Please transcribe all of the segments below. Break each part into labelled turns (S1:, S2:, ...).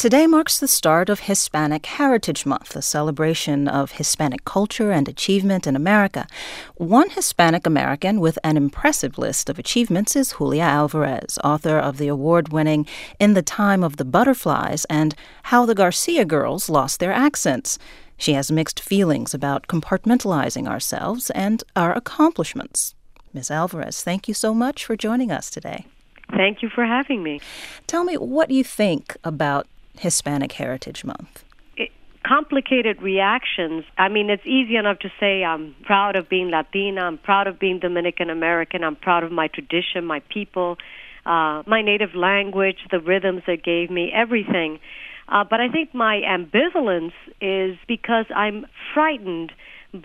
S1: Today marks the start of Hispanic Heritage Month, a celebration of Hispanic culture and achievement in America. One Hispanic American with an impressive list of achievements is Julia Alvarez, author of the award-winning In the Time of the Butterflies and How the Garcia Girls Lost Their Accents. She has mixed feelings about compartmentalizing ourselves and our accomplishments. Ms. Alvarez, thank you so much for joining us today.
S2: Thank you for having me.
S1: Tell me what you think about Hispanic Heritage Month.
S2: Complicated reactions. I mean, it's easy enough to say I'm proud of being Latina, I'm proud of being Dominican American, I'm proud of my tradition, my people, my native language, the rhythms it gave me, everything. But I think my ambivalence is because I'm frightened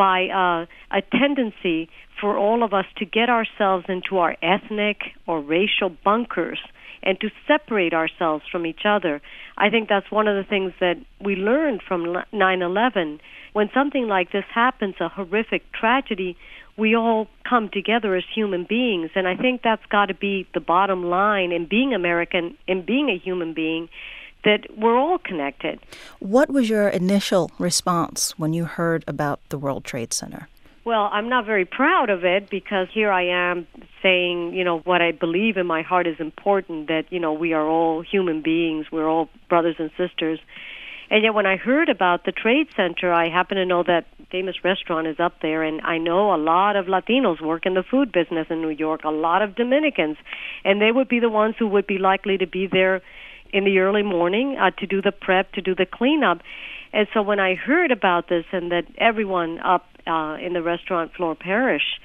S2: by a tendency for all of us to get ourselves into our ethnic or racial bunkers and to separate ourselves from each other. I think that's one of the things that we learned from 9/11. When something like this happens, a horrific tragedy, we all come together as human beings. And I think that's got to be the bottom line in being American, in being a human being, that we're all connected.
S1: What was your initial response when you heard about the World Trade Center?
S2: Well, I'm not very proud of it because here I am saying, what I believe in my heart is important, that, we are all human beings, we're all brothers and sisters. And yet when I heard about the Trade Center, I happen to know that famous restaurant is up there, and I know a lot of Latinos work in the food business in New York, a lot of Dominicans, and they would be the ones who would be likely to be there in the early morning to do the prep, to do the cleanup. And so when I heard about this and that everyone up in the restaurant floor perished,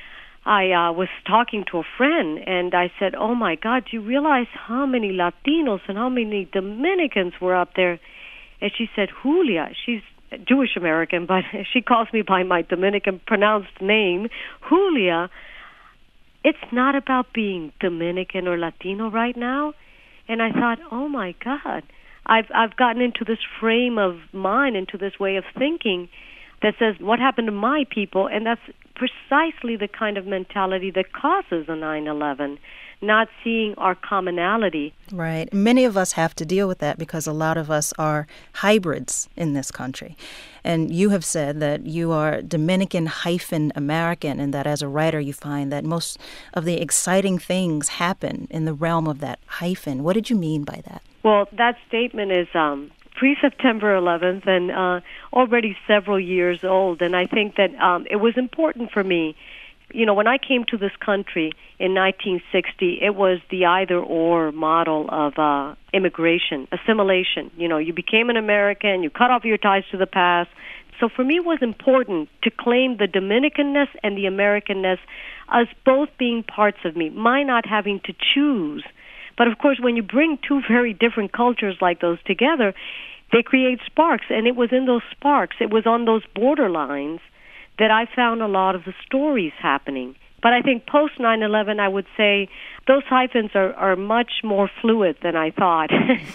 S2: I was talking to a friend, and I said, oh, my God, do you realize how many Latinos and how many Dominicans were up there? And she said, Julia, she's Jewish American, but she calls me by my Dominican pronounced name, Julia. It's not about being Dominican or Latino right now. And I thought, oh, my God, I've gotten into this frame of mind, into this way of thinking that says, what happened to my people? And that's precisely the kind of mentality that causes a 9/11, not seeing our commonality.
S1: Right. Many of us have to deal with that because a lot of us are hybrids in this country. And you have said that you are Dominican-American, and that as a writer you find that most of the exciting things happen in the realm of that hyphen. What did you mean by that?
S2: Well, that statement is pre-September 11th and already several years old. And I think that it was important for me. When I came to this country in 1960, it was the either-or model of immigration, assimilation. You became an American, you cut off your ties to the past. So for me, it was important to claim the Dominicanness and the Americanness as both being parts of me, my not having to choose. But, of course, when you bring two very different cultures like those together, they create sparks. And it was in those sparks, it was on those borderlines that I found a lot of the stories happening. But I think post 9/11, I would say those hyphens are much more fluid than I thought.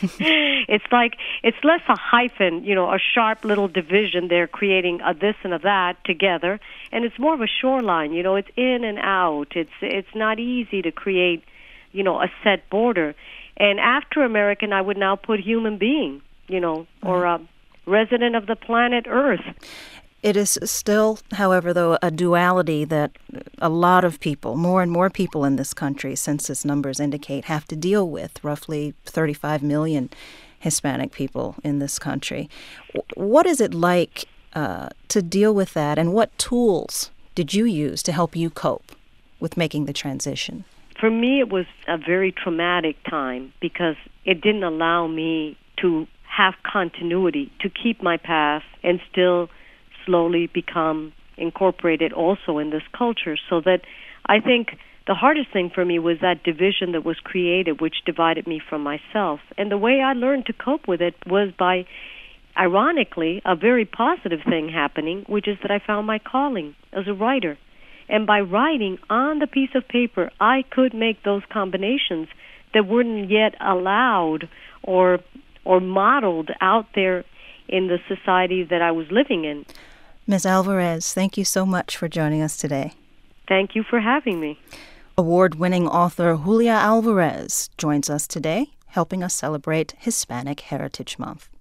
S2: It's less a hyphen, a sharp little division there creating a this and a that together. And it's more of a shoreline, it's in and out. It's not easy to create a set border. And after American, I would now put human being, or a resident of the planet Earth.
S1: It is still, however, though, a duality that a lot of people, more and more people in this country, census numbers indicate, have to deal with. Roughly 35 million Hispanic people in this country. What is it like to deal with that, and what tools did you use to help you cope with making the transition?
S2: For me, it was a very traumatic time because it didn't allow me to have continuity, to keep my past and still slowly become incorporated also in this culture. So that I think the hardest thing for me was that division that was created, which divided me from myself. And the way I learned to cope with it was by, ironically, a very positive thing happening, which is that I found my calling as a writer. And by writing on the piece of paper, I could make those combinations that weren't yet allowed or modeled out there in the society that I was living in.
S1: Ms. Alvarez, thank you so much for joining us today.
S2: Thank you for having me.
S1: Award-winning author Julia Alvarez joins us today, helping us celebrate Hispanic Heritage Month.